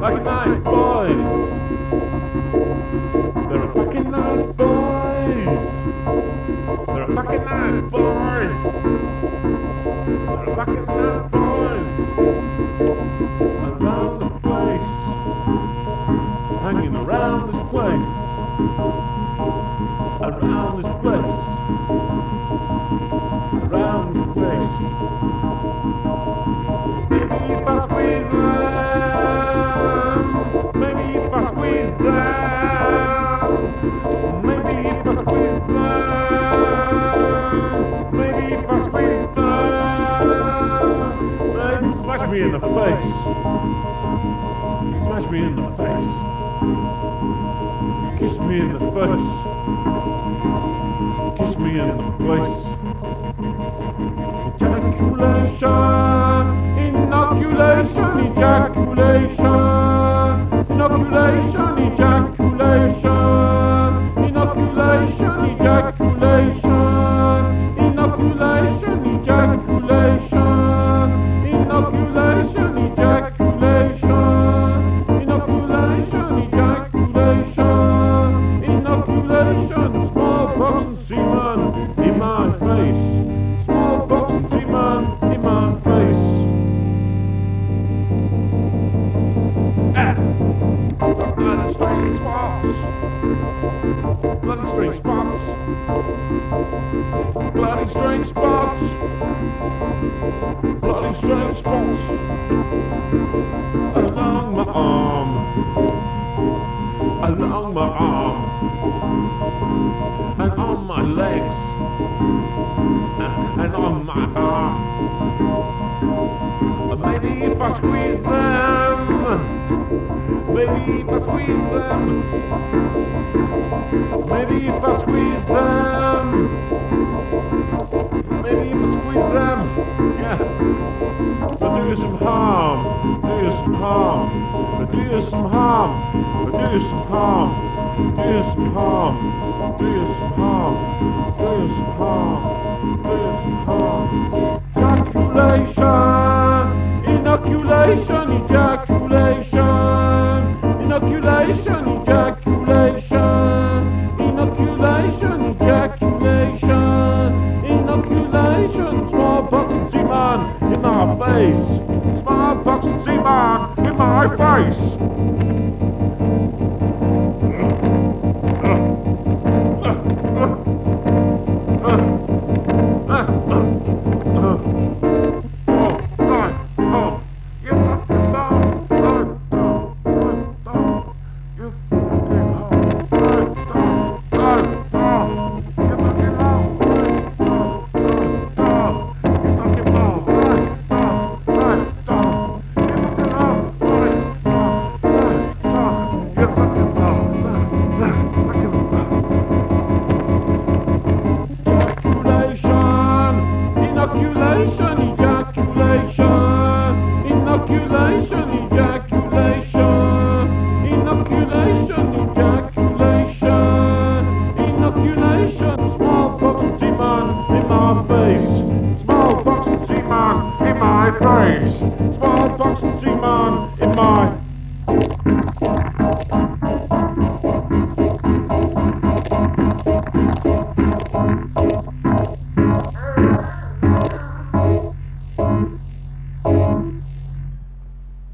fucking nice boys. They're fucking nice boys. They're fucking nice boys. They're fucking nice boys. Around the place, hanging around this place. Around this place. Around this place. Maybe if I squeeze them, maybe if I squeeze them, maybe if I squeeze them, maybe if I squeeze them, they smash me in the face. Smash me in the face. Kiss me in the face. Kiss me in the place. Ejaculation, inoculation, ejaculation, inoculation, ejaculation, inoculation, ejaculation, inoculation, ejaculation, inoculation, ejaculation, inoculation, ejaculation, inoculation, smallpox and semen in my face. Smallpox and semen in my face. Bloody strange spots. Bloody strange spots. Bloody strange spots. Bloody strange spots. Along my arm. Along my arm. And on my legs. And on my arm. Maybe if I squeeze them, maybe if I squeeze them, maybe if I squeeze them, maybe if I squeeze them, yeah. I'll do you some harm, do you some harm, I'll do you some harm, I'll do you some harm, do you some harm, do you some harm, do you some harm, do you some harm. Ejaculation, inoculation, ejaculation, inoculation, ejaculation, inoculation, ejaculation, inoculation, smallpox and semen in my face, smallpox and semen in my face. Inoculation, ejaculation, inoculation, ejaculation, inoculation, ejaculation, inoculation, smallpox and semen in my face, smallpox and semen in my face, smallpox and semen in my